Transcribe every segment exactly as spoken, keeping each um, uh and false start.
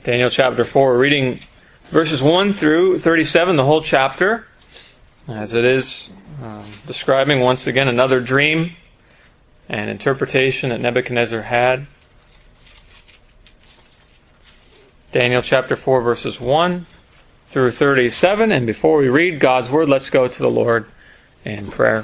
Daniel chapter four, we're reading verses one through thirty-seven, the whole chapter, as it is uh, describing once again another dream and interpretation that Nebuchadnezzar had. Daniel chapter four, verses one through thirty-seven, and before we read God's Word, let's go to the Lord in prayer.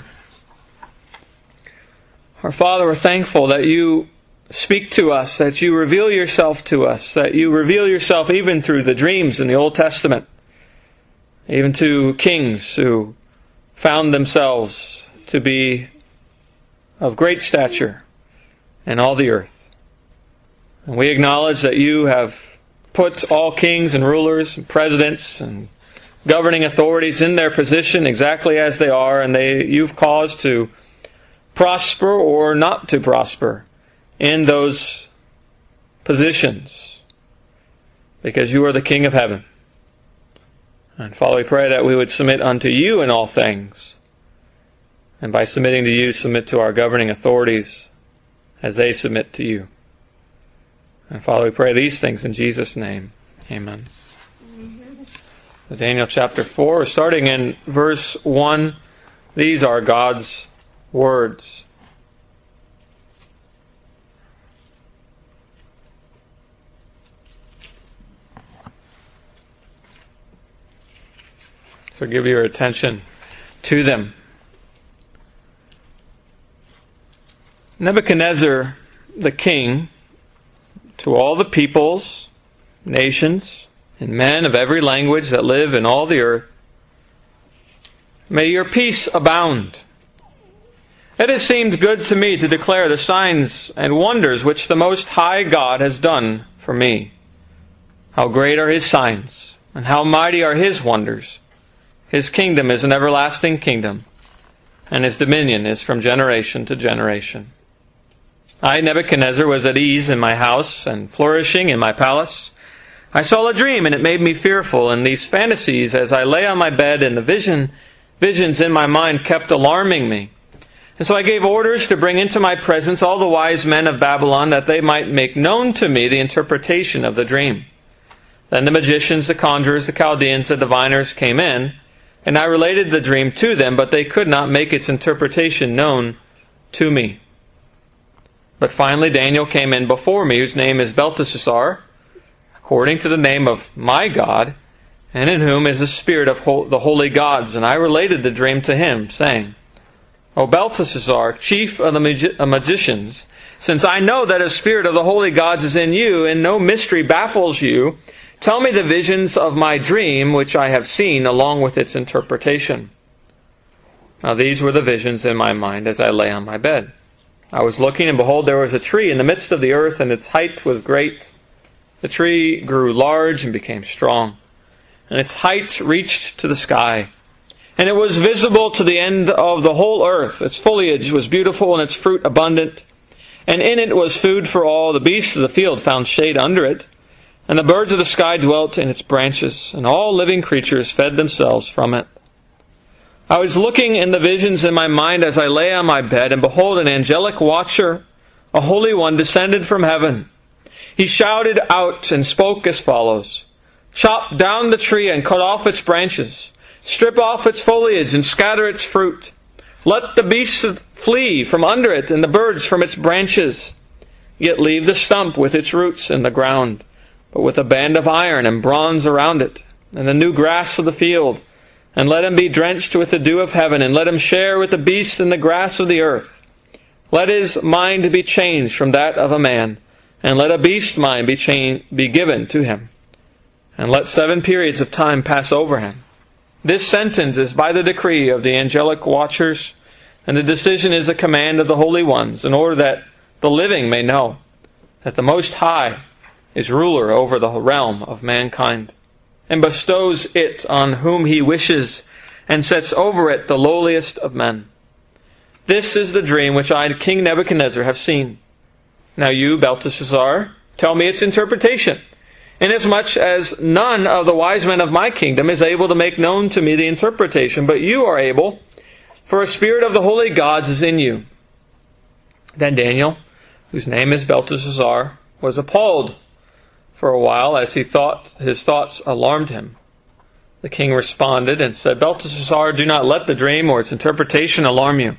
Our Father, we're thankful that you speak to us, that you reveal yourself to us, that you reveal yourself even through the dreams in the Old Testament, even to kings who found themselves to be of great stature in all the earth. And we acknowledge that you have put all kings and rulers and presidents and governing authorities in their position exactly as they are, and they you've caused to prosper or not to prosper in those positions, because you are the King of heaven. And Father, we pray that we would submit unto you in all things, and by submitting to you, submit to our governing authorities as they submit to you. And Father, we pray these things in Jesus' name. Amen. Mm-hmm. Daniel chapter four, starting in verse one, these are God's words. So give your attention to them. Nebuchadnezzar, the king, to all the peoples, nations, and men of every language that live in all the earth, may your peace abound. It has seemed good to me to declare the signs and wonders which the Most High God has done for me. How great are His signs, and how mighty are His wonders. His kingdom is an everlasting kingdom, and His dominion is from generation to generation. I, Nebuchadnezzar, was at ease in my house and flourishing in my palace. I saw a dream, and it made me fearful, and these fantasies, as I lay on my bed, and the vision, visions in my mind kept alarming me. And so I gave orders to bring into my presence all the wise men of Babylon, that they might make known to me the interpretation of the dream. Then the magicians, the conjurers, the Chaldeans, the diviners came in, and I related the dream to them, but they could not make its interpretation known to me. But finally Daniel came in before me, whose name is Belteshazzar, according to the name of my God, and in whom is the spirit of the holy gods. And I related the dream to him, saying, O Belteshazzar, chief of the magi- magicians, since I know that a spirit of the holy gods is in you, and no mystery baffles you, tell me the visions of my dream which I have seen, along with its interpretation. Now these were the visions in my mind as I lay on my bed. I was looking, and behold, there was a tree in the midst of the earth, and its height was great. The tree grew large and became strong, and its height reached to the sky. And it was visible to the end of the whole earth. Its foliage was beautiful, and its fruit abundant. And in it was food for all. The beasts of the field found shade under it, and the birds of the sky dwelt in its branches, and all living creatures fed themselves from it. I was looking in the visions in my mind as I lay on my bed, and behold, an angelic watcher, a holy one, descended from heaven. He shouted out and spoke as follows, Chop down the tree and cut off its branches. Strip off its foliage and scatter its fruit. Let the beasts flee from under it, and the birds from its branches. Yet leave the stump with its roots in the ground, but with a band of iron and bronze around it, and the new grass of the field. And let him be drenched with the dew of heaven, and let him share with the beasts in the grass of the earth. Let his mind be changed from that of a man, and let a beast mind be, cha- be given to him. And let seven periods of time pass over him. This sentence is by the decree of the angelic watchers, and the decision is a command of the holy ones, in order that the living may know that the Most High is ruler over the realm of mankind, and bestows it on whom He wishes, and sets over it the lowliest of men. This is the dream which I, King Nebuchadnezzar, have seen. Now you, Belteshazzar, tell me its interpretation, inasmuch as none of the wise men of my kingdom is able to make known to me the interpretation, but you are able, for a spirit of the holy gods is in you. Then Daniel, whose name is Belteshazzar, was appalled, for a while as he thought his thoughts alarmed him. The king responded and said, "Belteshazzar, do not let the dream or its interpretation alarm you."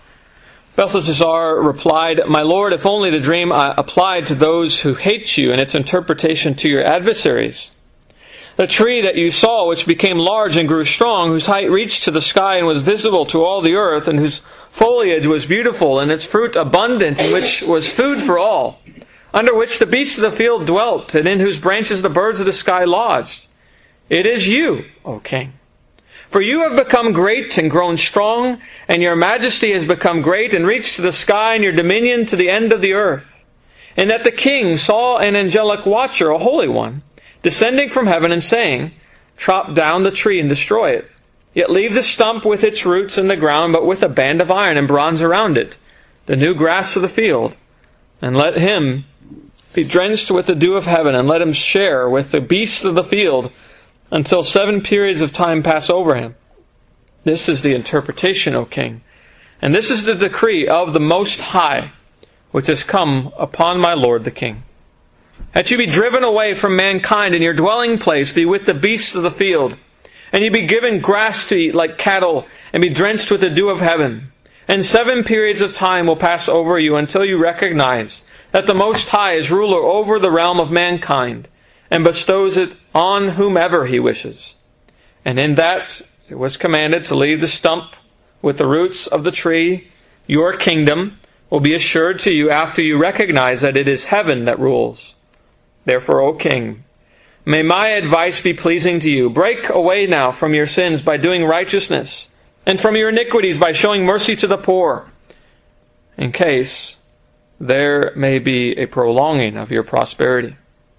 Belteshazzar replied, "My lord, if only the dream applied to those who hate you and its interpretation to your adversaries. The tree that you saw, which became large and grew strong, whose height reached to the sky and was visible to all the earth, and whose foliage was beautiful and its fruit abundant, and which was food for all, under which the beasts of the field dwelt, and in whose branches the birds of the sky lodged. It is you, O king. For you have become great and grown strong, and your majesty has become great and reached to the sky, and your dominion to the end of the earth. And that the king saw an angelic watcher, a holy one, descending from heaven and saying, Chop down the tree and destroy it. Yet leave the stump with its roots in the ground, but with a band of iron and bronze around it, the new grass of the field. And let him be drenched with the dew of heaven, and let him share with the beasts of the field, until seven periods of time pass over him. This is the interpretation, O king, and this is the decree of the Most High, which has come upon my lord the king. That you be driven away from mankind, and your dwelling place be with the beasts of the field, and you be given grass to eat like cattle, and be drenched with the dew of heaven. And seven periods of time will pass over you until you recognize that the Most High is ruler over the realm of mankind, and bestows it on whomever he wishes. And in that it was commanded to leave the stump with the roots of the tree. Your kingdom will be assured to you after you recognize that it is heaven that rules. Therefore, O king, may my advice be pleasing to you. Break away now from your sins by doing righteousness, and from your iniquities by showing mercy to the poor, in case there may be a prolonging of your prosperity.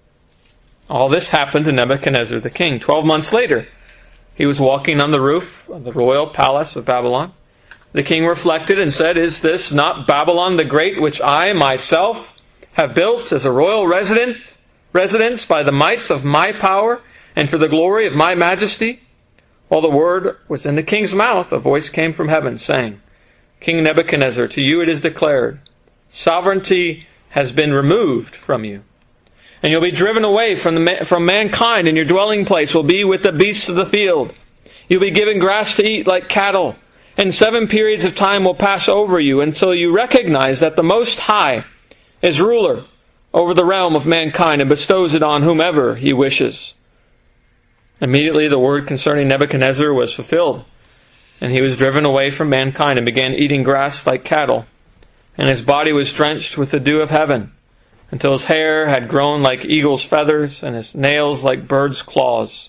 All this happened to Nebuchadnezzar the king. Twelve months later, he was walking on the roof of the royal palace of Babylon. The king reflected and said, Is this not Babylon the Great, which I myself have built as a royal residence, residence by the might of my power and for the glory of my majesty? While the word was in the king's mouth, a voice came from heaven, saying, King Nebuchadnezzar, to you it is declared, sovereignty has been removed from you. And you'll be driven away from, the, from mankind, and your dwelling place will be with the beasts of the field. You'll be given grass to eat like cattle, and seven periods of time will pass over you until you recognize that the Most High is ruler over the realm of mankind and bestows it on whomever he wishes. Immediately the word concerning Nebuchadnezzar was fulfilled, and he was driven away from mankind and began eating grass like cattle, and his body was drenched with the dew of heaven, until his hair had grown like eagle's feathers, and his nails like bird's claws.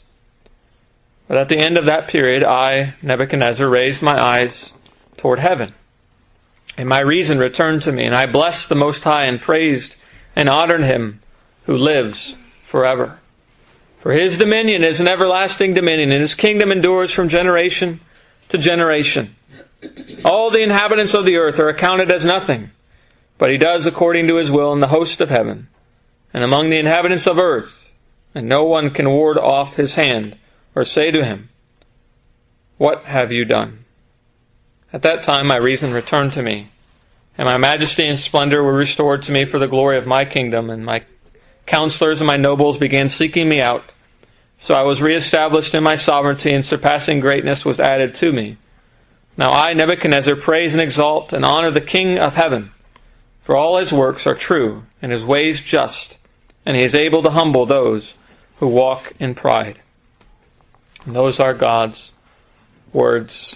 But at the end of that period, I, Nebuchadnezzar, raised my eyes toward heaven, and my reason returned to me, and I blessed the Most High, and praised and honored him who lives forever. For his dominion is an everlasting dominion, and his kingdom endures from generation to generation. All the inhabitants of the earth are accounted as nothing, but he does according to his will in the host of heaven, and among the inhabitants of earth, and no one can ward off his hand, or say to him, What have you done? At that time my reason returned to me, and my majesty and splendor were restored to me for the glory of my kingdom, and my counselors and my nobles began seeking me out. So I was reestablished in my sovereignty, and surpassing greatness was added to me. Now I, Nebuchadnezzar, praise and exalt and honor the King of heaven, for all his works are true, and his ways just, and he is able to humble those who walk in pride. And those are God's words.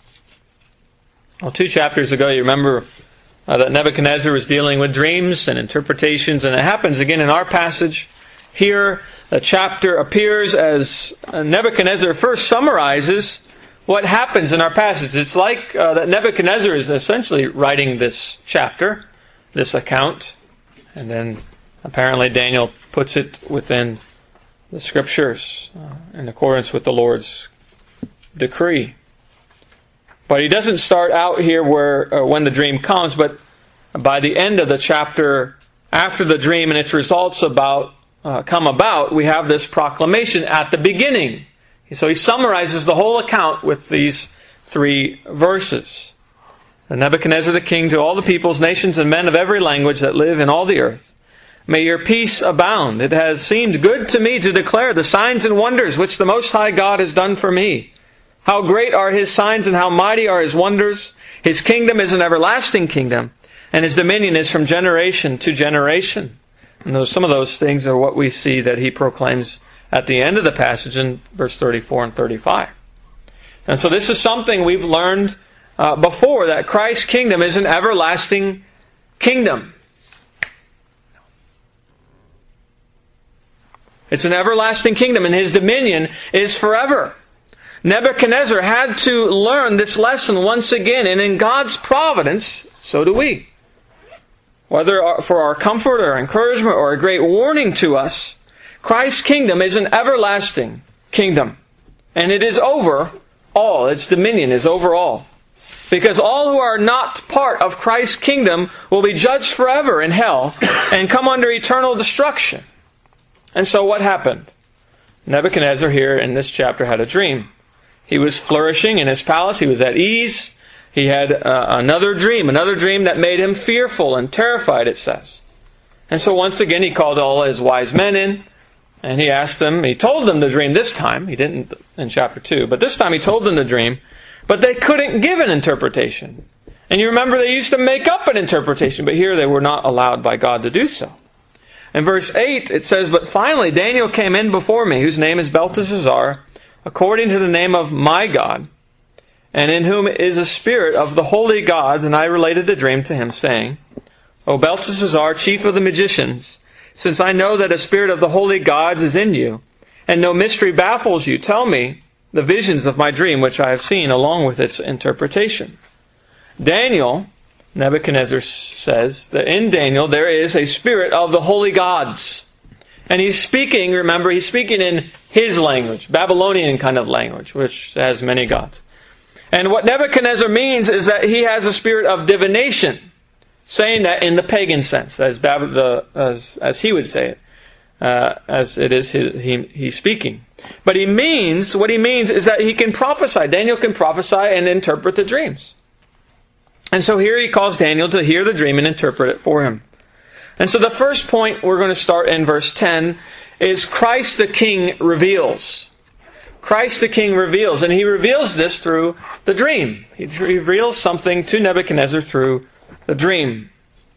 Well, two chapters ago, you remember uh, that Nebuchadnezzar was dealing with dreams and interpretations, and it happens again in our passage. Here, the chapter appears as Nebuchadnezzar first summarizes what happens in our passage. It's like uh, that Nebuchadnezzar is essentially writing this chapter, this account, and then apparently Daniel puts it within the Scriptures uh, in accordance with the Lord's decree. But he doesn't start out here where uh, when the dream comes, but by the end of the chapter, after the dream and its results about uh, come about, we have this proclamation at the beginning. So he summarizes the whole account with these three verses. And Nebuchadnezzar the king, to all the peoples, nations, and men of every language that live in all the earth, May your peace abound. It has seemed good to me to declare the signs and wonders which the Most High God has done for me. How great are His signs and how mighty are His wonders. His kingdom is an everlasting kingdom, and His dominion is from generation to generation. And those, some of those things are what we see that he proclaims at the end of the passage in verse thirty-four and thirty-five. And so this is something we've learned uh, before, that Christ's kingdom is an everlasting kingdom. It's an everlasting kingdom, and His dominion is forever. Nebuchadnezzar had to learn this lesson once again, and in God's providence, so do we. Whether for our comfort or encouragement or a great warning to us, Christ's kingdom is an everlasting kingdom. And it is over all. Its dominion is over all. Because all who are not part of Christ's kingdom will be judged forever in hell and come under eternal destruction. And so what happened? Nebuchadnezzar here in this chapter had a dream. He was flourishing in his palace. He was at ease. He had uh, another dream, another dream that made him fearful and terrified, it says. And so once again he called all his wise men in, and he asked them, he told them the dream this time. He didn't in chapter two, but this time he told them the dream, but they couldn't give an interpretation. And you remember they used to make up an interpretation, but here they were not allowed by God to do so. In verse eight, it says, But finally Daniel came in before me, whose name is Belteshazzar, according to the name of my God, and in whom is a spirit of the holy gods. And I related the dream to him, saying, O Belteshazzar, chief of the magicians, since I know that a spirit of the holy gods is in you, and no mystery baffles you, tell me the visions of my dream which I have seen, along with its interpretation. Daniel, Nebuchadnezzar says that in Daniel there is a spirit of the holy gods. And he's speaking, remember, he's speaking in his language, Babylonian kind of language, which has many gods. And what Nebuchadnezzar means is that he has a spirit of divination, saying that in the pagan sense, as Bab- the, as, as he would say it, uh, as it is his, he, he's speaking. But he means, what he means is that he can prophesy. Daniel can prophesy and interpret the dreams. And so here he calls Daniel to hear the dream and interpret it for him. And so the first point we're going to start in verse ten is Christ the King reveals. Christ the King reveals. And he reveals this through the dream. He reveals something to Nebuchadnezzar through the dream.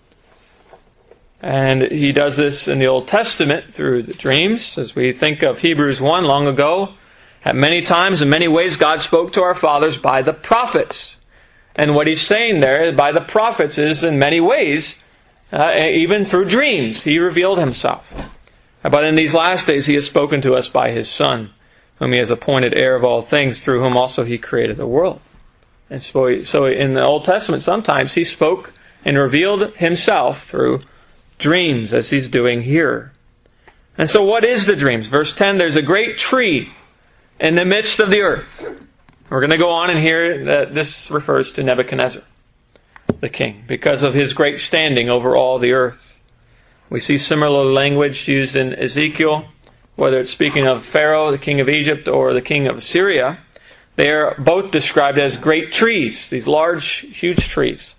And he does this in the Old Testament through the dreams. As we think of Hebrews one long ago, at many times, in many ways, God spoke to our fathers by the prophets. And what he's saying there by the prophets is in many ways, uh, even through dreams, he revealed himself. But in these last days he has spoken to us by his Son, whom he has appointed heir of all things, through whom also he created the world. And so, so in the Old Testament sometimes he spoke and revealed himself through dreams, as he's doing here. And so what is the dreams? Verse ten, there's a great tree in the midst of the earth. We're going to go on and hear that this refers to Nebuchadnezzar, the king, because of his great standing over all the earth. We see similar language used in Ezekiel, whether it's speaking of Pharaoh, the king of Egypt, or the king of Assyria. They are both described as great trees, these large, huge trees.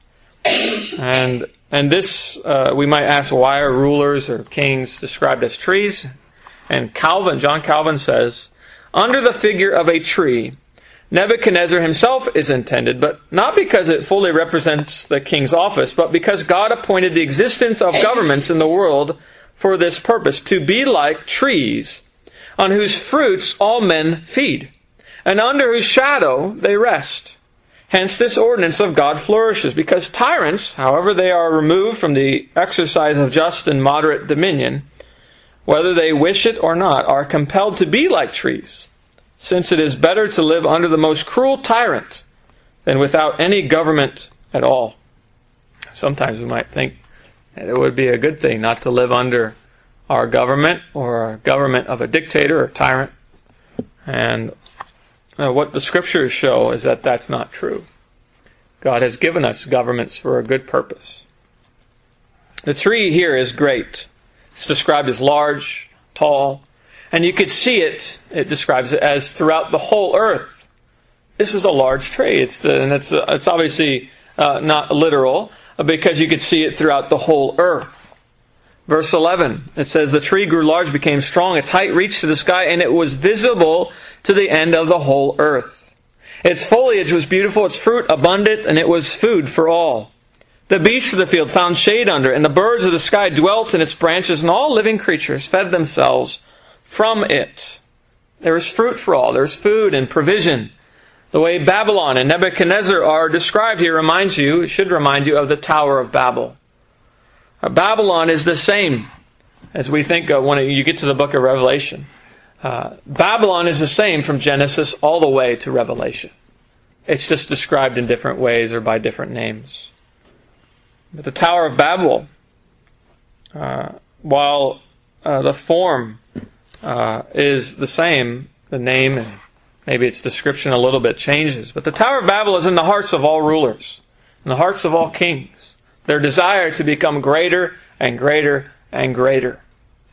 And and this, uh, we might ask, why are rulers or kings described as trees? And Calvin, John Calvin says, under the figure of a tree, Nebuchadnezzar himself is intended, but not because it fully represents the king's office, but because God appointed the existence of governments in the world for this purpose, to be like trees, on whose fruits all men feed, and under whose shadow they rest. Hence this ordinance of God flourishes, because tyrants, however they are removed from the exercise of just and moderate dominion, whether they wish it or not, are compelled to be like trees, since it is better to live under the most cruel tyrant than without any government at all. Sometimes we might think that it would be a good thing not to live under our government or a government of a dictator or tyrant. And uh, what the Scriptures show is that that's not true. God has given us governments for a good purpose. The tree here is great. It's described as large, tall, and you could see it, it describes it as throughout the whole earth. This is a large tree. It's the, and it's, it's obviously uh, not literal, because you could see it throughout the whole earth. Verse eleven, it says, the tree grew large, became strong, its height reached to the sky, and it was visible to the end of the whole earth. Its foliage was beautiful, its fruit abundant, and it was food for all. The beasts of the field found shade under it, and the birds of the sky dwelt in its branches, and all living creatures fed themselves from it. There is fruit for all. There is food and provision. The way Babylon and Nebuchadnezzar are described here reminds you, should remind you of the Tower of Babel. Babylon is the same as we think of when you get to the book of Revelation. Uh, Babylon is the same from Genesis all the way to Revelation. It's just described in different ways or by different names. But the Tower of Babel, uh, while uh, the form uh, is the same, the name and maybe its description a little bit changes. But the Tower of Babel is in the hearts of all rulers, in the hearts of all kings. Their desire to become greater and greater and greater.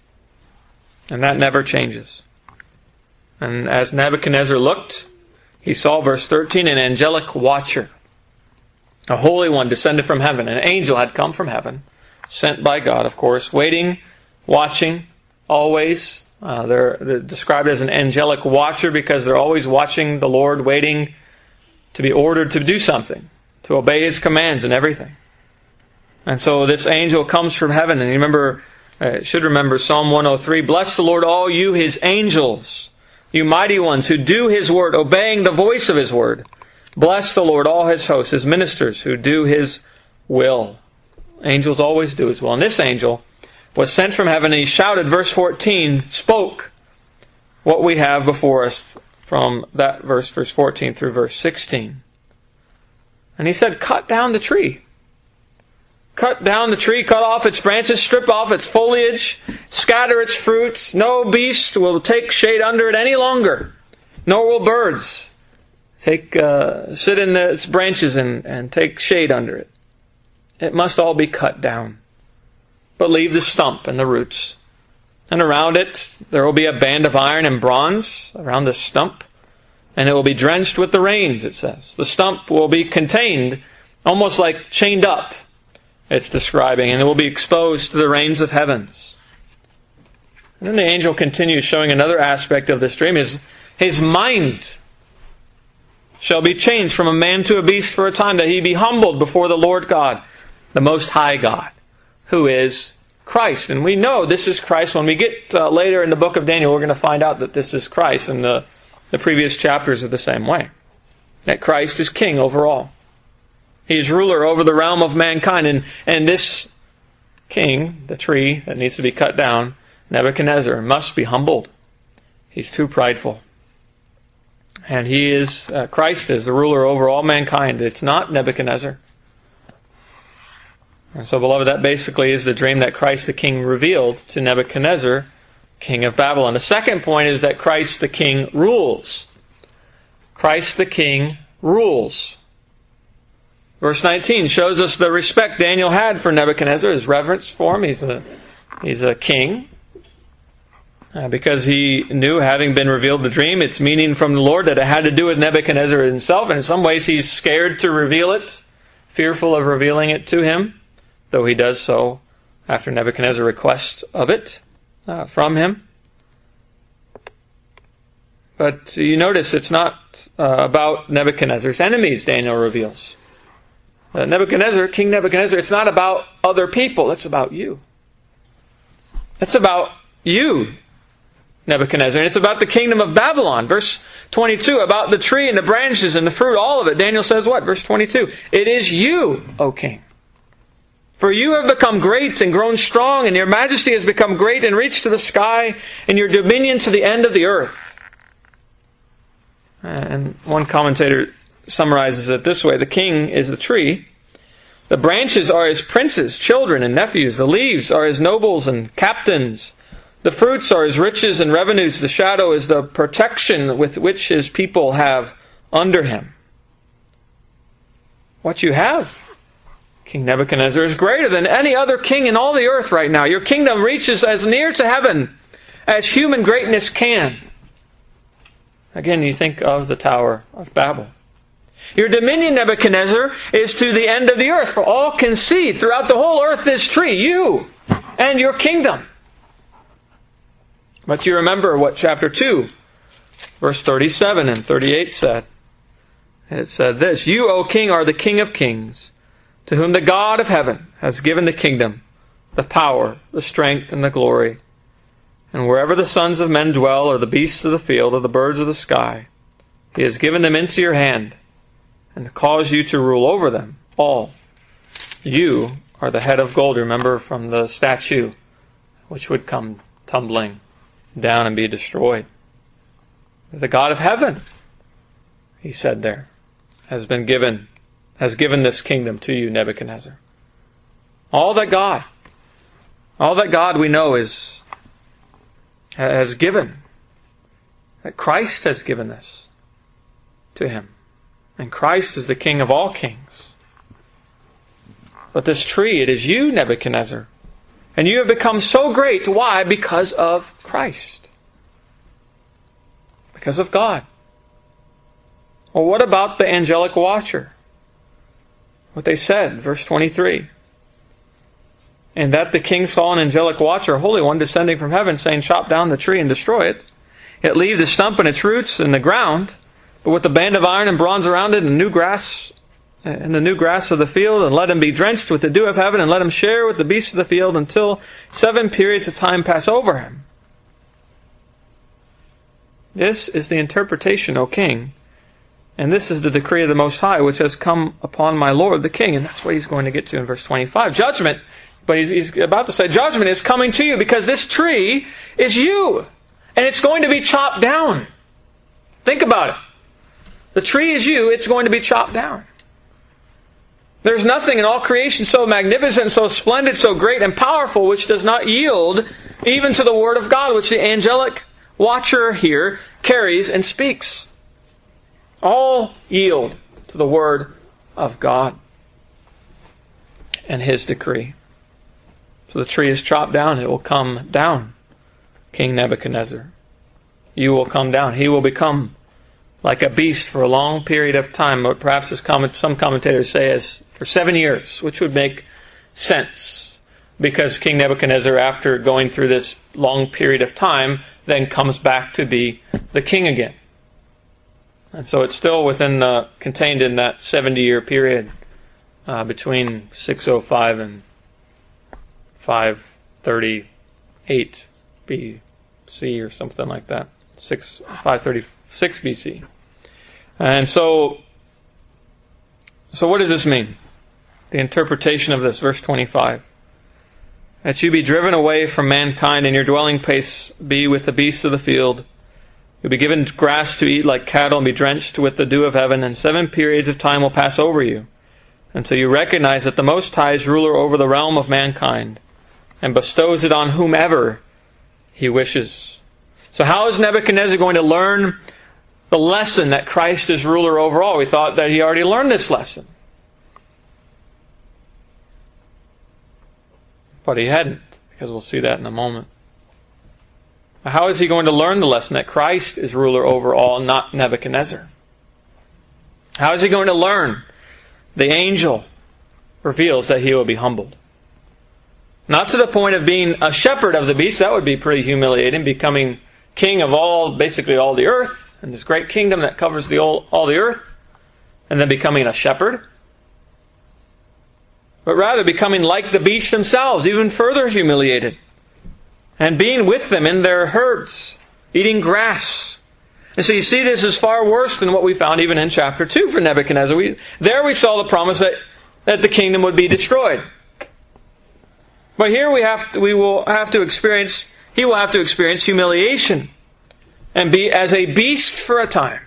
And that never changes. And as Nebuchadnezzar looked, he saw, verse thirteen, an angelic watcher. A holy one descended from heaven. An angel had come from heaven, sent by God, of course, waiting, watching, always. Uh, they're, they're described as an angelic watcher because they're always watching the Lord, waiting to be ordered to do something, to obey His commands and everything. And so this angel comes from heaven, and you remember, uh, should remember Psalm one oh three, bless the Lord, all you His angels, you mighty ones who do His word, obeying the voice of His word. Bless the Lord, all His hosts, His ministers who do His will. Angels always do His will. And this angel was sent from heaven, and he shouted, verse fourteen, spoke what we have before us from that verse, verse fourteen through verse sixteen. And he said, cut down the tree. Cut down the tree, cut off its branches, strip off its foliage, scatter its fruits. No beast will take shade under it any longer, nor will birds take uh, sit in its branches and, and take shade under it. It must all be cut down. But leave the stump and the roots. And around it there will be a band of iron and bronze around the stump, and it will be drenched with the rains, it says. The stump will be contained, almost like chained up, it's describing, and it will be exposed to the rains of heavens. And then the angel continues showing another aspect of this dream. His, his mind shall be changed from a man to a beast for a time, that he be humbled before the Lord God, the Most High God, who is Christ. And we know this is Christ. When we get uh, later in the book of Daniel, we're going to find out that this is Christ, and the, the previous chapters are the same way. That Christ is king over all. He is ruler over the realm of mankind. And, and this king, the tree that needs to be cut down, Nebuchadnezzar, must be humbled. He's too prideful. And he is, uh, Christ is the ruler over all mankind. It's not Nebuchadnezzar. And so, beloved, that basically is the dream that Christ the King revealed to Nebuchadnezzar, king of Babylon. The second point is that Christ the King rules. Christ the King rules. Verse nineteen shows us the respect Daniel had for Nebuchadnezzar, his reverence for him. He's a, he's a king. Uh, because he knew, having been revealed the dream, its meaning from the Lord, that it had to do with Nebuchadnezzar himself. And in some ways he's scared to reveal it, fearful of revealing it to him, though he does so after Nebuchadnezzar requests of it uh, from him. But you notice it's not uh, about Nebuchadnezzar's enemies, Daniel reveals. Uh, Nebuchadnezzar, King Nebuchadnezzar, it's not about other people, it's about you. It's about you, Nebuchadnezzar. And it's about the kingdom of Babylon. Verse twenty-two, about the tree and the branches and the fruit, all of it. Daniel says what? Verse twenty-two, it is you, O king. For you have become great and grown strong, and your majesty has become great and reached to the sky, and your dominion to the end of the earth. And one commentator summarizes it this way: the king is the tree, the branches are his princes, children, and nephews, the leaves are his nobles and captains, the fruits are his riches and revenues, the shadow is the protection with which his people have under him. What you have, King Nebuchadnezzar, is greater than any other king in all the earth right now. Your kingdom reaches as near to heaven as human greatness can. Again, you think of the Tower of Babel. Your dominion, Nebuchadnezzar, is to the end of the earth, for all can see throughout the whole earth this tree, you, and your kingdom. But you remember what chapter two, verse thirty-seven and thirty-eight said. It said this, "You, O King, are the King of kings, to whom the God of heaven has given the kingdom, the power, the strength, and the glory. And wherever the sons of men dwell, or the beasts of the field, or the birds of the sky, He has given them into your hand, and caused you to rule over them all. You are the head of gold," remember, from the statue, which would come tumbling down and be destroyed. The God of heaven, he said there, has been given, has given this kingdom to you, Nebuchadnezzar. All that God, all that God we know is, has given, that Christ has given this to him. And Christ is the King of all kings. But this tree, it is you, Nebuchadnezzar. And you have become so great. Why? Because of Christ. Because of God. Well, what about the angelic watcher? What they said, verse twenty-three. "And that the king saw an angelic watcher, a holy one, descending from heaven, saying, Chop down the tree and destroy it. Yet leave the stump and its roots in the ground, but with the band of iron and bronze around it, and new grass, and the new grass of the field, and let him be drenched with the dew of heaven, and let him share with the beasts of the field until seven periods of time pass over him." This is the interpretation, O king, and this is the decree of the Most High, which has come upon my Lord the king. And that's what he's going to get to in verse twenty-five. Judgment, but he's, he's about to say, judgment is coming to you, because this tree is you, and it's going to be chopped down. Think about it. The tree is you, it's going to be chopped down. There's nothing in all creation so magnificent, so splendid, so great and powerful, which does not yield even to the Word of God, which the angelic watcher here carries and speaks. All yield to the Word of God and His decree. So the tree is chopped down, it will come down. King Nebuchadnezzar, you will come down. He will become like a beast for a long period of time, or perhaps as some commentators say, as for seven years, which would make sense. Because King Nebuchadnezzar, after going through this long period of time, then comes back to be the king again. And so it's still within uh, contained in that seventy-year period uh, between six oh five and five thirty-eight B C or something like that. Six five thirty-six B C. And so, so what does this mean? The interpretation of this, verse twenty-five. "That you be driven away from mankind, and your dwelling place be with the beasts of the field. You'll be given grass to eat like cattle, and be drenched with the dew of heaven, and seven periods of time will pass over you, until you recognize that the Most High is ruler over the realm of mankind, and bestows it on whomever He wishes." So how is Nebuchadnezzar going to learn the lesson that Christ is ruler over all? We thought that he already learned this lesson. But he hadn't, because we'll see that in a moment. How is he going to learn the lesson that Christ is ruler over all, not Nebuchadnezzar? How is he going to learn? The angel reveals that he will be humbled. Not to the point of being a shepherd of the beasts. That would be pretty humiliating, becoming king of all, basically all the earth, and this great kingdom that covers the all, all the earth, and then becoming a shepherd. But rather becoming like the beasts themselves, even further humiliated, and being with them in their herds, eating grass. And so you see, this is far worse than what we found even in chapter two for Nebuchadnezzar. We, there we saw the promise that, that the kingdom would be destroyed. But here we have to, we will have to experience, he will have to experience humiliation and be as a beast for a time,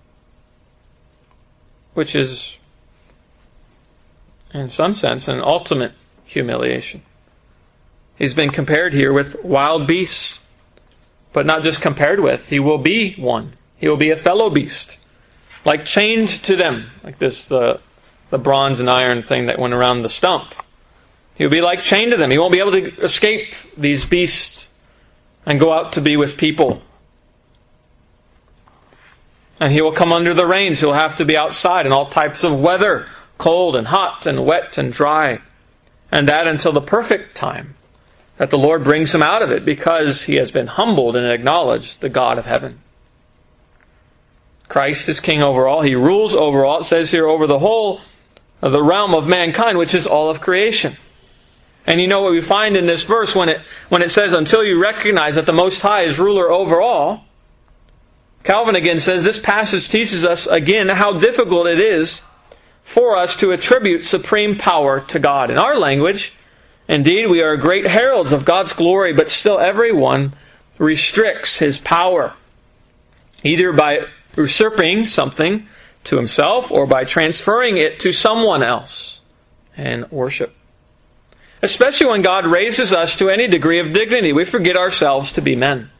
which is, in some sense, an ultimate humiliation. He's been compared here with wild beasts, but not just compared with. He will be one. He will be a fellow beast, like chained to them, like this the the bronze and iron thing that went around the stump. He will be like chained to them. He won't be able to escape these beasts and go out to be with people. And he will come under the rains. He'll have to be outside in all types of weather, cold and hot and wet and dry. And that until the perfect time that the Lord brings him out of it because he has been humbled and acknowledged the God of heaven. Christ is king over all. He rules over all. It says here over the whole of the realm of mankind, which is all of creation. And you know what we find in this verse when it when it says, until you recognize that the Most High is ruler over all, Calvin again says this passage teaches us again how difficult it is for us to attribute supreme power to God. In our language, indeed, we are great heralds of God's glory, but still everyone restricts His power, either by usurping something to himself or by transferring it to someone else in worship. Especially when God raises us to any degree of dignity, we forget ourselves to be men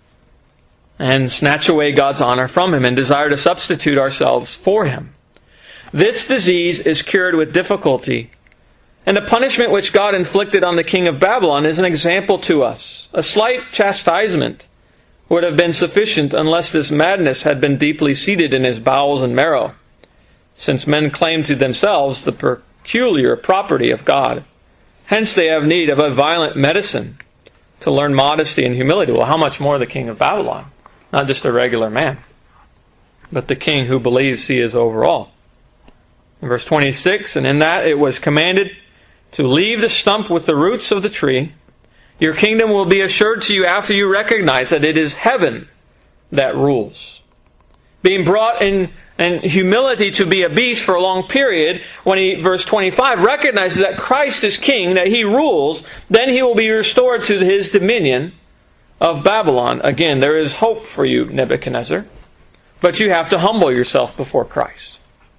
and snatch away God's honor from Him and desire to substitute ourselves for Him. This disease is cured with difficulty, and the punishment which God inflicted on the king of Babylon is an example to us. A slight chastisement would have been sufficient unless this madness had been deeply seated in his bowels and marrow, since men claim to themselves the peculiar property of God. Hence they have need of a violent medicine to learn modesty and humility. Well, how much more the king of Babylon? Not just a regular man, but the king who believes he is over all. In verse twenty-six, and in that it was commanded to leave the stump with the roots of the tree. Your kingdom will be assured to you after you recognize that it is heaven that rules. Being brought in, in humility to be a beast for a long period, when he, verse twenty-five, recognizes that Christ is king, that He rules, then he will be restored to his dominion of Babylon. Again, there is hope for you, Nebuchadnezzar, but you have to humble yourself before Christ.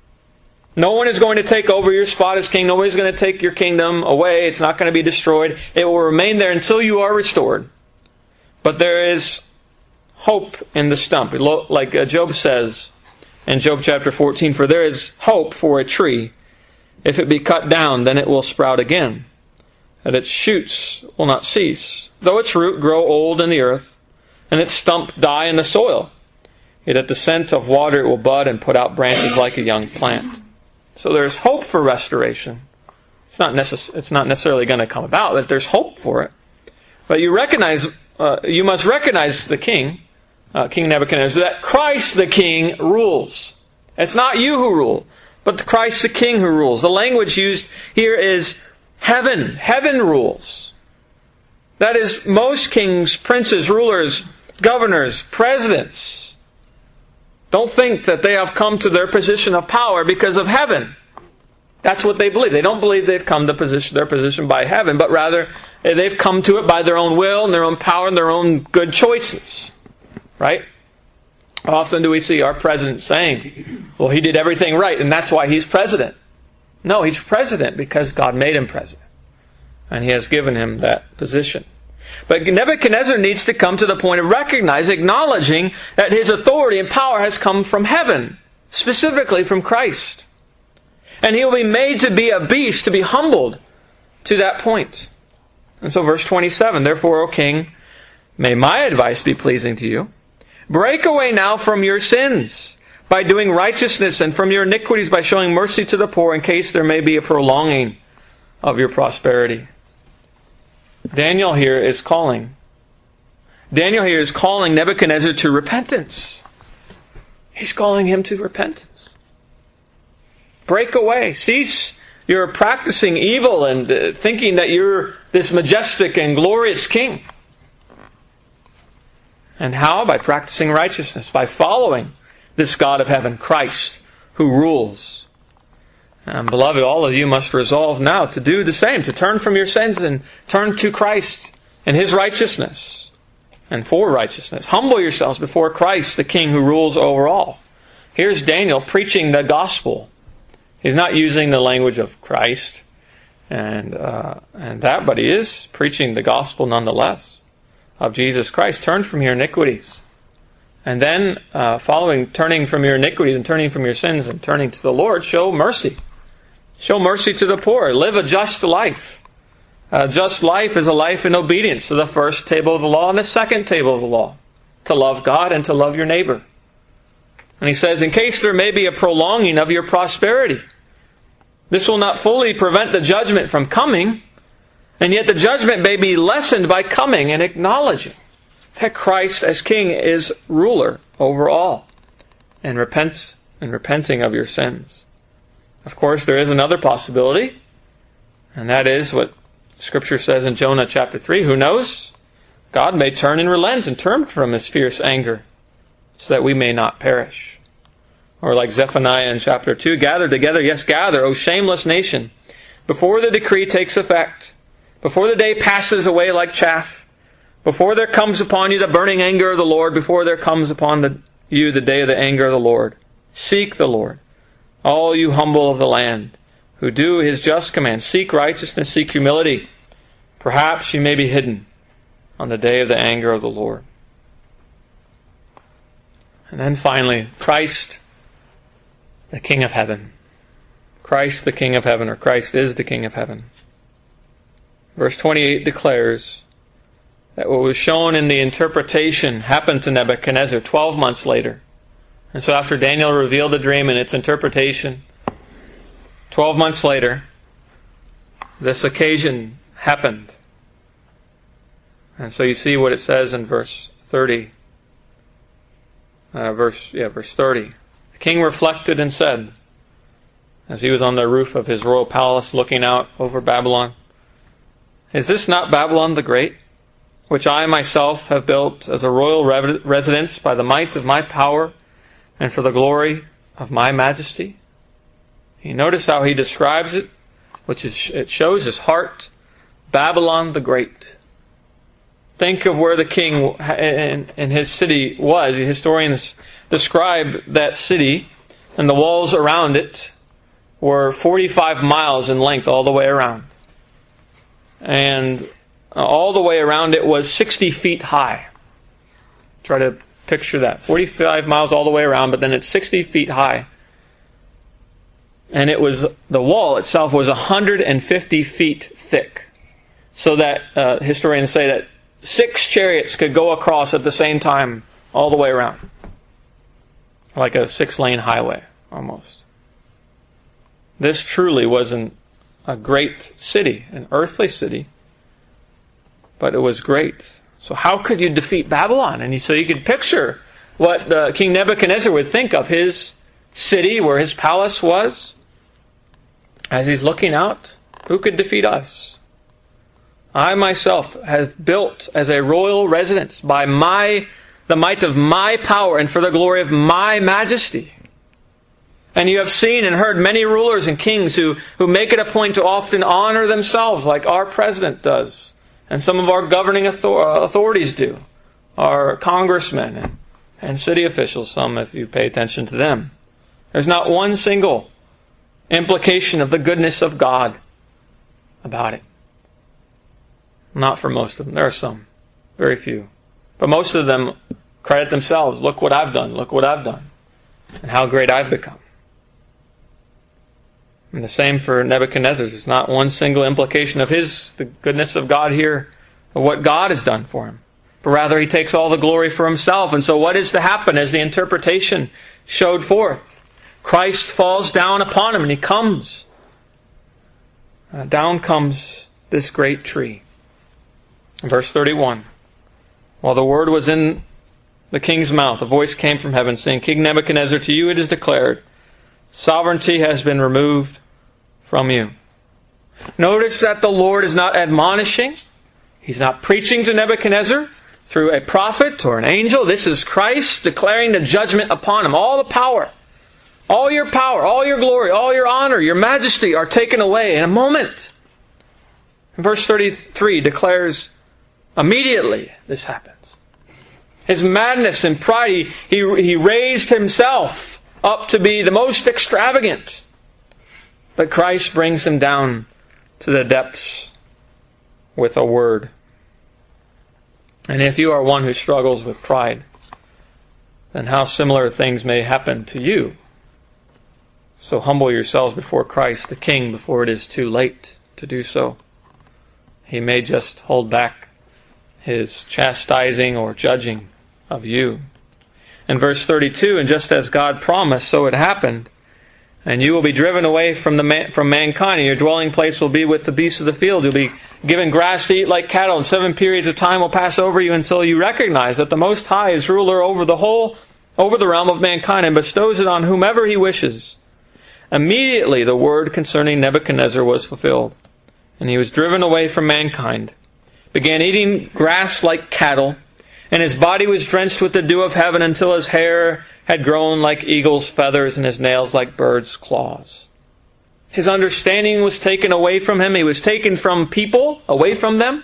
No one is going to take over your spot as king. Nobody's going to take your kingdom away. It's not going to be destroyed. It will remain there until you are restored. But there is hope in the stump. Like Job says in Job chapter fourteen, for there is hope for a tree. If it be cut down, then it will sprout again, and its shoots will not cease. Though its root grow old in the earth, and its stump die in the soil, yet at the scent of water it will bud and put out branches like a young plant. So there's hope for restoration. It's not necess- It's not necessarily going to come about, but there's hope for it. But you recognize, uh, you must recognize the king, uh, King Nebuchadnezzar, that Christ the King rules. It's not you who rule, but Christ the King who rules. The language used here is heaven. Heaven rules. That is, most kings, princes, rulers, governors, presidents don't think that they have come to their position of power because of heaven. That's what they believe. They don't believe they've come to position, their position by heaven, but rather they've come to it by their own will and their own power and their own good choices. Right? How often do we see our president saying, well, he did everything right and that's why he's president? No, he's president because God made him president. And He has given him that position. But Nebuchadnezzar needs to come to the point of recognizing, acknowledging that his authority and power has come from heaven, specifically from Christ. And he will be made to be a beast, to be humbled to that point. And so verse twenty-seven, therefore, O king, may my advice be pleasing to you. Break away now from your sins by doing righteousness, and from your iniquities by showing mercy to the poor, in case there may be a prolonging of your prosperity. Daniel here is calling. Daniel here is calling Nebuchadnezzar to repentance. He's calling him to repentance. Break away. Cease your practicing evil and uh, thinking that you're this majestic and glorious king. And how? By practicing righteousness. By following this God of heaven, Christ, who rules. And beloved, all of you must resolve now to do the same, to turn from your sins and turn to Christ and His righteousness and for righteousness. Humble yourselves before Christ, the King who rules over all. Here's Daniel preaching the gospel. He's not using the language of Christ and uh, and that, but he is preaching the gospel nonetheless of Jesus Christ. Turn from your iniquities. And then, uh, following, turning from your iniquities and turning from your sins and turning to the Lord, show mercy. Show mercy to the poor. Live a just life. A just life is a life in obedience to the first table of the law and the second table of the law. To love God and to love your neighbor. And he says, in case there may be a prolonging of your prosperity. This will not fully prevent the judgment from coming, And yet the judgment may be lessened by coming and acknowledging that Christ as King is ruler over all, and repent and repenting of your sins. Of course, there is another possibility, and that is what Scripture says in Jonah chapter three. Who knows? God may turn and relent and turn from His fierce anger so that we may not perish. Or like Zephaniah in chapter two, gather together, yes, gather, O shameless nation, before the decree takes effect, before the day passes away like chaff, before there comes upon you the burning anger of the Lord, before there comes upon the, you the day of the anger of the Lord. Seek the Lord, all you humble of the land, who do His just commands. Seek righteousness, seek humility. Perhaps you may be hidden on the day of the anger of the Lord. And then finally, Christ, the King of heaven. Christ, the King of heaven, or Christ is the King of heaven. Verse twenty-eight declares that what was shown in the interpretation happened to Nebuchadnezzar twelve months later. And so after Daniel revealed the dream and its interpretation, twelve months later, this occasion happened. And so you see what it says in verse thirty. Uh, verse, yeah, verse thirty. The king reflected and said, as he was on the roof of his royal palace looking out over Babylon, is this not Babylon the Great, which I myself have built as a royal re- residence by the might of my power and for the glory of my majesty? You notice how he describes it, which is, it shows his heart, Babylon the Great. Think of where the king and his city was. Historians describe that city, and the walls around it were forty-five miles in length all the way around. And all the way around it was sixty feet high. Try to picture that. forty-five miles all the way around, but then it's sixty feet high. And it was, the wall itself was one hundred fifty feet thick. So that, uh, historians say that six chariots could go across at the same time all the way around. Like a six-lane highway, almost. This truly was an, a great city, an earthly city, but it was great. So how could you defeat Babylon? And so you could picture what uh, King Nebuchadnezzar would think of his city, where his palace was, as he's looking out. Who could defeat us? I myself have built as a royal residence by my the might of my power and for the glory of my majesty. And you have seen and heard many rulers and kings who, who make it a point to often honor themselves, like our president does, and some of our governing author- authorities do, our congressmen and, and city officials, some if you pay attention to them. There's not one single implication of the goodness of God about it. Not for most of them. There are some. Very few. But most of them credit themselves. Look what I've done. Look what I've done. And how great I've become. And the same for Nebuchadnezzar. There's not one single implication of his, the goodness of God here, of what God has done for him. But rather he takes all the glory for himself. And so what is to happen as the interpretation showed forth? Christ falls down upon him and he comes. Uh, down comes this great tree. Verse thirty-one. While the word was in the king's mouth, a voice came from heaven saying, King Nebuchadnezzar, to you it is declared, sovereignty has been removed from you. Notice that the Lord is not admonishing. He's not preaching to Nebuchadnezzar through a prophet or an angel. This is Christ declaring the judgment upon him. All the power, all your power, all your glory, all your honor, your majesty are taken away in a moment. Verse thirty-three declares, immediately this happens. His madness and pride, he, he, he raised himself up to be the most extravagant. But Christ brings him down to the depths with a word. And if you are one who struggles with pride, then how similar things may happen to you. So humble yourselves before Christ, the King, before it is too late to do so. He may just hold back His chastising or judging of you. In verse thirty-two, and just as God promised, so it happened. And you will be driven away from the man, from mankind, and your dwelling place will be with the beasts of the field. You'll be given grass to eat like cattle, and seven periods of time will pass over you until you recognize that the Most High is ruler over the whole, over the realm of mankind, and bestows it on whomever He wishes. Immediately the word concerning Nebuchadnezzar was fulfilled, and he was driven away from mankind, began eating grass like cattle, and his body was drenched with the dew of heaven until his hair had grown like eagle's feathers and his nails like birds' claws. His understanding was taken away from him. He was taken from people, away from them.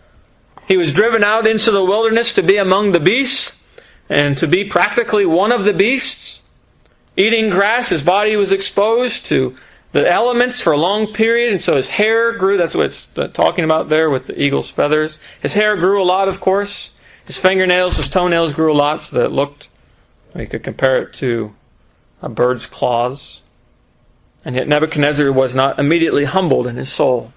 He was driven out into the wilderness to be among the beasts and to be practically one of the beasts. Eating grass, his body was exposed to the elements for a long period, and so his hair grew. That's what it's talking about there with the eagle's feathers. His hair grew a lot, of course. His fingernails, his toenails grew a lot, so that it looked, we could compare it to a bird's claws. And yet Nebuchadnezzar was not immediately humbled in his soul.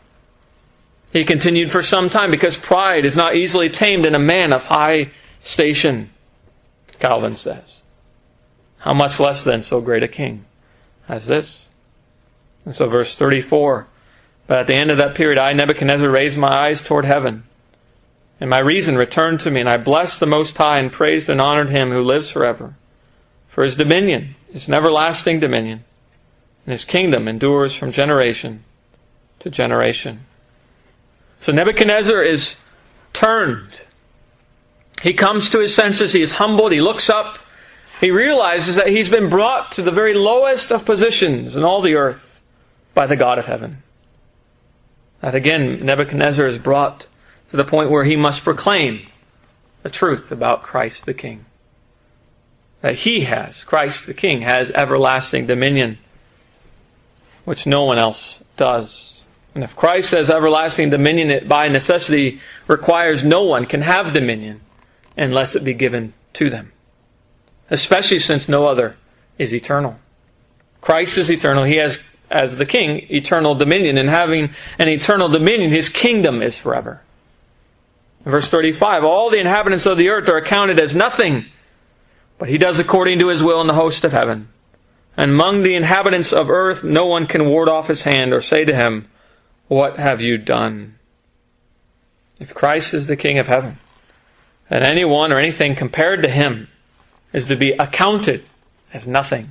He continued for some time, because pride is not easily tamed in a man of high station, Calvin says. How much less then so great a king as this? And so verse thirty-four, but at the end of that period I, Nebuchadnezzar, raised my eyes toward heaven, and my reason returned to me, and I blessed the Most High and praised and honored Him who lives forever. For His dominion is an everlasting dominion, and His kingdom endures from generation to generation. So Nebuchadnezzar is turned. He comes to his senses, he is humbled, he looks up, he realizes that he's been brought to the very lowest of positions in all the earth by the God of heaven. That again, Nebuchadnezzar is brought to the point where he must proclaim the truth about Christ the King. That he has, Christ the King, has everlasting dominion, which no one else does. And if Christ has everlasting dominion, it by necessity requires no one can have dominion unless it be given to them. Especially since no other is eternal. Christ is eternal. He has, as the King, eternal dominion. And having an eternal dominion, His kingdom is forever. In verse thirty-five, all the inhabitants of the earth are accounted as nothing, but He does according to His will in the host of heaven. And among the inhabitants of earth, no one can ward off His hand or say to Him, what have you done? If Christ is the King of heaven, then anyone or anything compared to Him is to be accounted as nothing.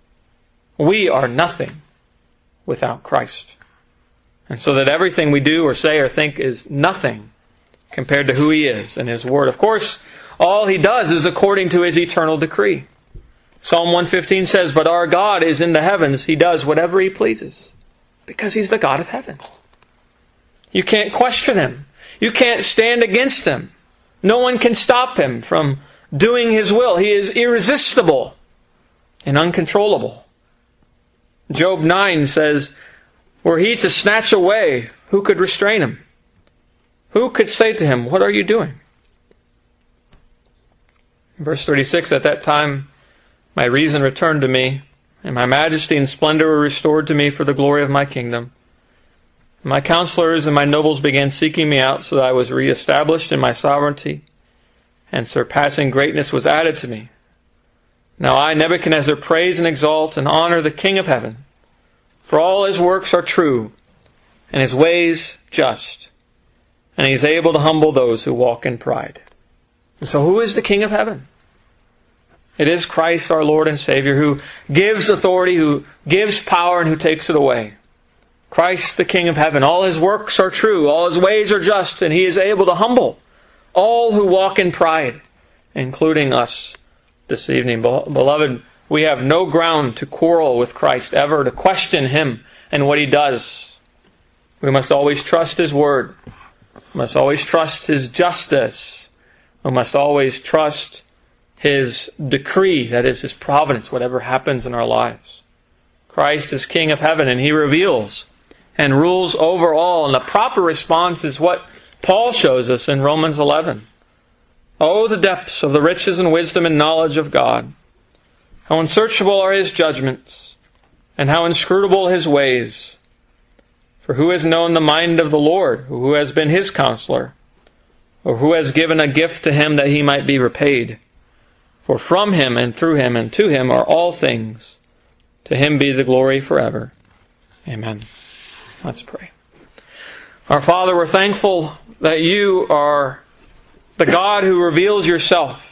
We are nothing without Christ. And so that everything we do or say or think is nothing compared to who He is and His Word. Of course, all He does is according to His eternal decree. Psalm one fifteen says, but our God is in the heavens. He does whatever He pleases, because He's the God of heaven. You can't question Him. You can't stand against Him. No one can stop Him from doing His will. He is irresistible and uncontrollable. Job nine says, were He to snatch away, who could restrain Him? Who could say to Him, what are you doing? Verse thirty-six, at that time my reason returned to me, and my majesty and splendor were restored to me for the glory of my kingdom. My counselors and my nobles began seeking me out, so that I was reestablished in my sovereignty, and surpassing greatness was added to me. Now I, Nebuchadnezzar, praise and exalt and honor the King of heaven, for all His works are true, and His ways just, and He is able to humble those who walk in pride. And so who is the King of heaven? It is Christ our Lord and Savior, who gives authority, who gives power, and who takes it away. Christ the King of heaven. All His works are true, all His ways are just, and He is able to humble all who walk in pride, including us this evening. Beloved, we have no ground to quarrel with Christ ever, to question Him and what He does. We must always trust His Word. We must always trust His justice. We must always trust His decree, that is His providence, whatever happens in our lives. Christ is King of heaven, and He reveals and rules over all. And the proper response is what Paul shows us in Romans eleven. Oh, the depths of the riches and wisdom and knowledge of God! How unsearchable are His judgments, and how inscrutable His ways! For who has known the mind of the Lord, or who has been His counselor, or who has given a gift to Him that He might be repaid? For from Him and through Him and to Him are all things. To Him be the glory forever. Amen. Let's pray. Our Father, we're thankful that You are the God who reveals Yourself,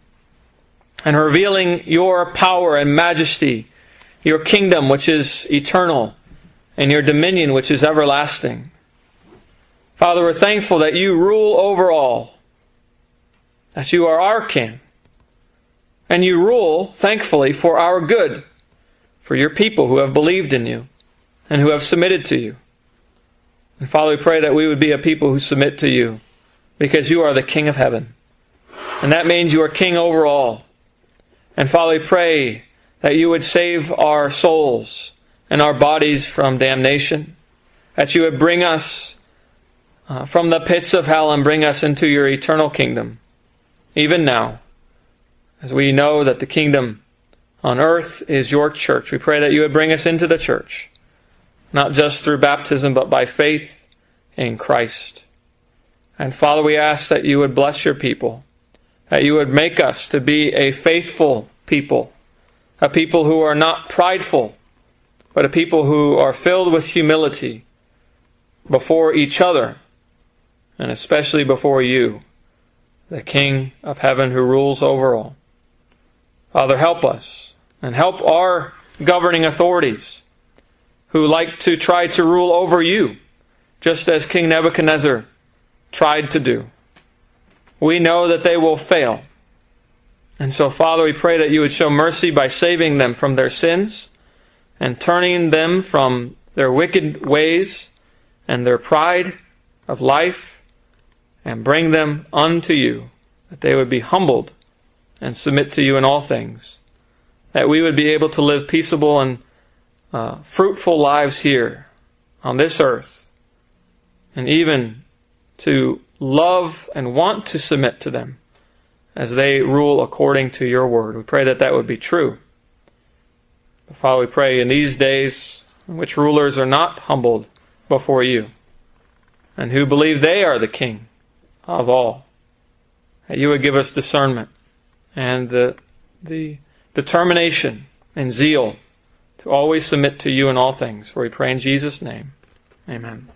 and revealing Your power and majesty, Your kingdom which is eternal, and Your dominion which is everlasting. Father, we're thankful that You rule over all, that You are our King, and You rule, thankfully, for our good, for Your people who have believed in You and who have submitted to You. And Father, we pray that we would be a people who submit to You, because You are the King of heaven. And that means You are King over all. And Father, we pray that You would save our souls and our bodies from damnation, that You would bring us uh, from the pits of hell and bring us into Your eternal kingdom, even now, as we know that the kingdom on earth is Your church. We pray that You would bring us into the church, not just through baptism, but by faith in Christ. And Father, we ask that You would bless Your people, that You would make us to be a faithful people, a people who are not prideful, but a people who are filled with humility before each other, and especially before You, the King of heaven who rules over all. Father, help us, and help our governing authorities who like to try to rule over You, just as King Nebuchadnezzar tried to do. We know that they will fail. And so, Father, we pray that You would show mercy by saving them from their sins and turning them from their wicked ways and their pride of life, and bring them unto You, that they would be humbled and submit to You in all things, that we would be able to live peaceable and uh, fruitful lives here on this earth, and even to love and want to submit to them as they rule according to Your word. We pray that that would be true. But Father, we pray in these days in which rulers are not humbled before You, and who believe they are the King of all, that You would give us discernment and the, the determination and zeal to always submit to You in all things. For we pray in Jesus' name. Amen.